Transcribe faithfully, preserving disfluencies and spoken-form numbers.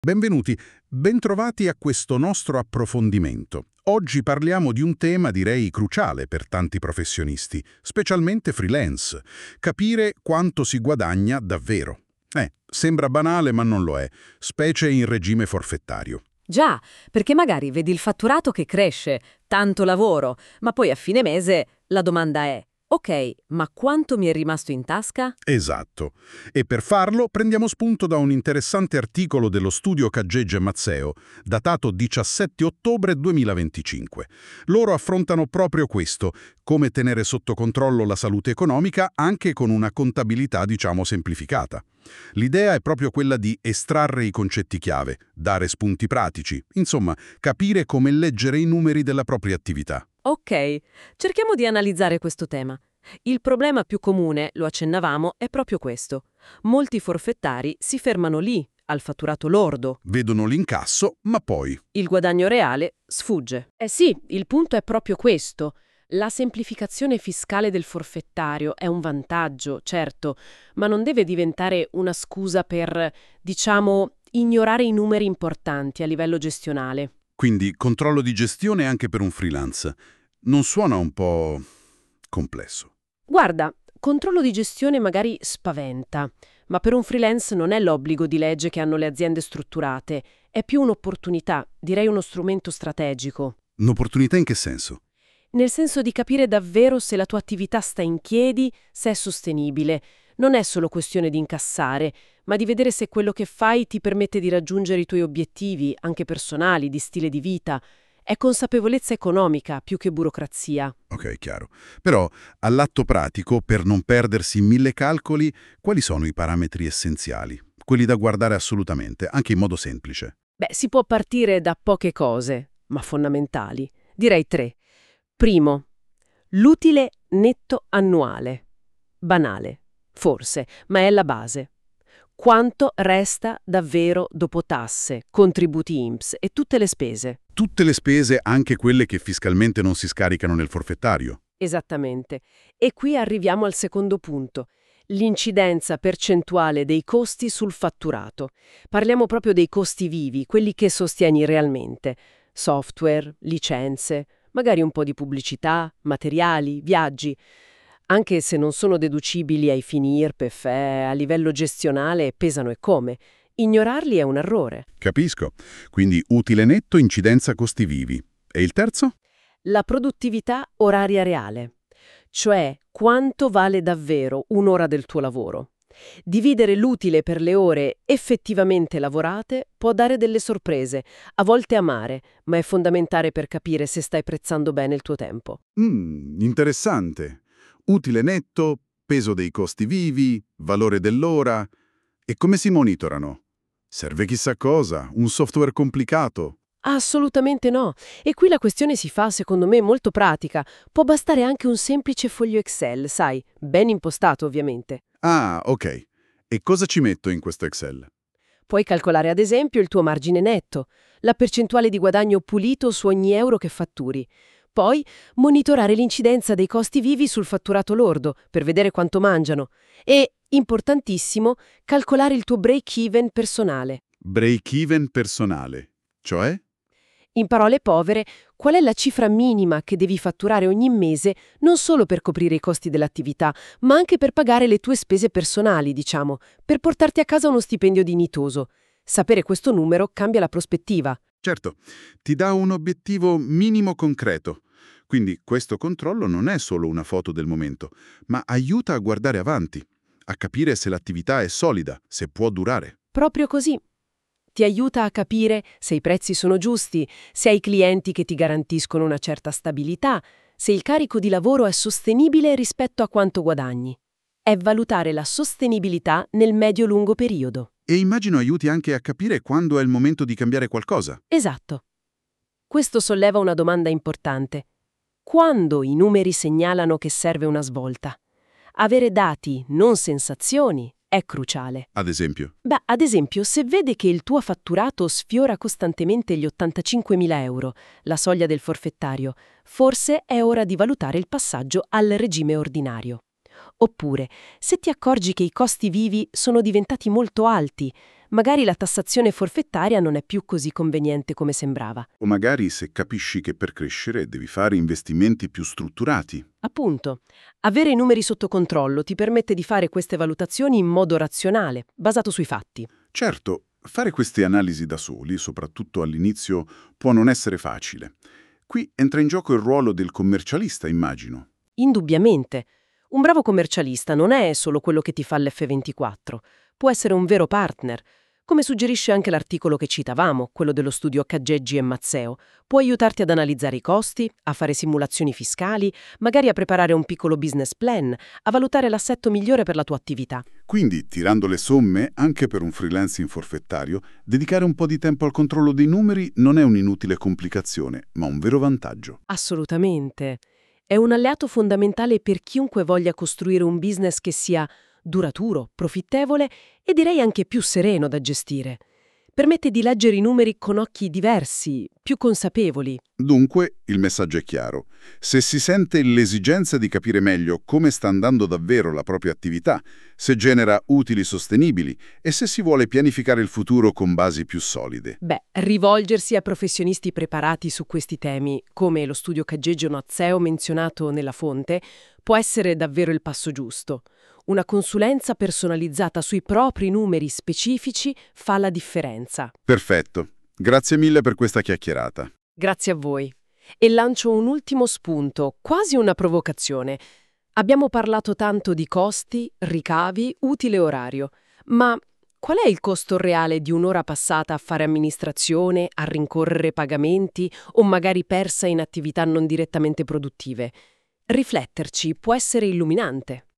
Benvenuti, bentrovati a questo nostro approfondimento. Oggi parliamo di un tema direi cruciale per tanti professionisti, specialmente freelance: capire quanto si guadagna davvero. Eh, sembra banale ma non lo è, specie in regime forfettario. Già, perché magari vedi il fatturato che cresce, tanto lavoro, ma poi a fine mese la domanda è: ok, ma quanto mi è rimasto in tasca? Esatto. E per farlo prendiamo spunto da un interessante articolo dello studio Caggeggio e Mazzeo, datato diciassette ottobre duemilaventicinque. Loro affrontano proprio questo: come tenere sotto controllo la salute economica anche con una contabilità, diciamo, semplificata. L'idea è proprio quella di estrarre i concetti chiave, dare spunti pratici, insomma, capire come leggere i numeri della propria attività. Ok, cerchiamo di analizzare questo tema. Il problema più comune, lo accennavamo, è proprio questo. Molti forfettari si fermano lì, al fatturato lordo. Vedono l'incasso, ma poi... Il guadagno reale sfugge. Eh sì, il punto è proprio questo. La semplificazione fiscale del forfettario è un vantaggio, certo, ma non deve diventare una scusa per, diciamo, ignorare i numeri importanti a livello gestionale. Quindi controllo di gestione anche per un freelance. Non suona un po' complesso? Guarda, controllo di gestione magari spaventa, ma per un freelance non è l'obbligo di legge che hanno le aziende strutturate, è più un'opportunità, direi uno strumento strategico. Un'opportunità in che senso? Nel senso di capire davvero se la tua attività sta in piedi, se è sostenibile. Non è solo questione di incassare, ma di vedere se quello che fai ti permette di raggiungere i tuoi obiettivi, anche personali, di stile di vita. È consapevolezza economica più che burocrazia. Ok, chiaro. Però, all'atto pratico, per non perdersi in mille calcoli, quali sono i parametri essenziali? Quelli da guardare assolutamente, anche in modo semplice. Beh, si può partire da poche cose, ma fondamentali. Direi tre. Primo, l'utile netto annuale. Banale, forse, ma è la base. Quanto resta davvero dopo tasse, contributi I N P S e tutte le spese? Tutte le spese, anche quelle che fiscalmente non si scaricano nel forfettario. Esattamente. E qui arriviamo al secondo punto, l'incidenza percentuale dei costi sul fatturato. Parliamo proprio dei costi vivi, quelli che sostieni realmente. Software, licenze, magari un po' di pubblicità, materiali, viaggi. Anche se non sono deducibili ai fini I R P E F, eh, a livello gestionale pesano e come. Ignorarli è un errore. Capisco. Quindi utile netto, incidenza costi vivi. E il terzo? La produttività oraria reale, cioè quanto vale davvero un'ora del tuo lavoro. Dividere l'utile per le ore effettivamente lavorate può dare delle sorprese, a volte amare, ma è fondamentale per capire se stai prezzando bene il tuo tempo. Mmm, interessante. Utile netto, peso dei costi vivi, valore dell'ora. E come si monitorano? Serve chissà cosa, un software complicato. Assolutamente no. E qui la questione si fa, secondo me, molto pratica. Può bastare anche un semplice foglio Excel, sai, ben impostato ovviamente. Ah, ok. E cosa ci metto in questo Excel? Puoi calcolare ad esempio il tuo margine netto, la percentuale di guadagno pulito su ogni euro che fatturi. Poi monitorare l'incidenza dei costi vivi sul fatturato lordo per vedere quanto mangiano. E, importantissimo, calcolare il tuo break-even personale. Break-even personale. Cioè? In parole povere, qual è la cifra minima che devi fatturare ogni mese non solo per coprire i costi dell'attività, ma anche per pagare le tue spese personali, diciamo, per portarti a casa uno stipendio dignitoso. Sapere questo numero cambia la prospettiva. Certo, ti dà un obiettivo minimo concreto. Quindi questo controllo non è solo una foto del momento, ma aiuta a guardare avanti, a capire se l'attività è solida, se può durare. Proprio così. Ti aiuta a capire se i prezzi sono giusti, se hai clienti che ti garantiscono una certa stabilità, se il carico di lavoro è sostenibile rispetto a quanto guadagni. È valutare la sostenibilità nel medio-lungo periodo. E immagino aiuti anche a capire quando è il momento di cambiare qualcosa. Esatto. Questo solleva una domanda importante. Quando i numeri segnalano che serve una svolta? Avere dati, non sensazioni, è cruciale. Ad esempio? Beh, ad esempio, se vede che il tuo fatturato sfiora costantemente gli ottantacinquemila euro, la soglia del forfettario, forse è ora di valutare il passaggio al regime ordinario. Oppure, se ti accorgi che i costi vivi sono diventati molto alti, magari la tassazione forfettaria non è più così conveniente come sembrava. O magari se capisci che per crescere devi fare investimenti più strutturati. Appunto, avere i numeri sotto controllo ti permette di fare queste valutazioni in modo razionale, basato sui fatti. Certo, fare queste analisi da soli, soprattutto all'inizio, può non essere facile. Qui entra in gioco il ruolo del commercialista, immagino. Indubbiamente. Un bravo commercialista non è solo quello che ti fa l'F ventiquattro, può essere un vero partner. Come suggerisce anche l'articolo che citavamo, quello dello studio Caggeggi e Mazzeo, può aiutarti ad analizzare i costi, a fare simulazioni fiscali, magari a preparare un piccolo business plan, a valutare l'assetto migliore per la tua attività. Quindi, tirando le somme, anche per un freelancing forfettario, dedicare un po' di tempo al controllo dei numeri non è un'inutile complicazione, ma un vero vantaggio. Assolutamente. È un alleato fondamentale per chiunque voglia costruire un business che sia duraturo, profittevole e direi anche più sereno da gestire. Permette di leggere i numeri con occhi diversi, più consapevoli. Dunque, il messaggio è chiaro. Se si sente l'esigenza di capire meglio come sta andando davvero la propria attività, se genera utili sostenibili e se si vuole pianificare il futuro con basi più solide. Beh, rivolgersi a professionisti preparati su questi temi, come lo studio Caggeggi e Mazzeo menzionato nella fonte, può essere davvero il passo giusto. Una consulenza personalizzata sui propri numeri specifici fa la differenza. Perfetto. Grazie mille per questa chiacchierata. Grazie a voi. E lancio un ultimo spunto, quasi una provocazione. Abbiamo parlato tanto di costi, ricavi, utile orario, ma qual è il costo reale di un'ora passata a fare amministrazione, a rincorrere pagamenti o magari persa in attività non direttamente produttive? Rifletterci può essere illuminante.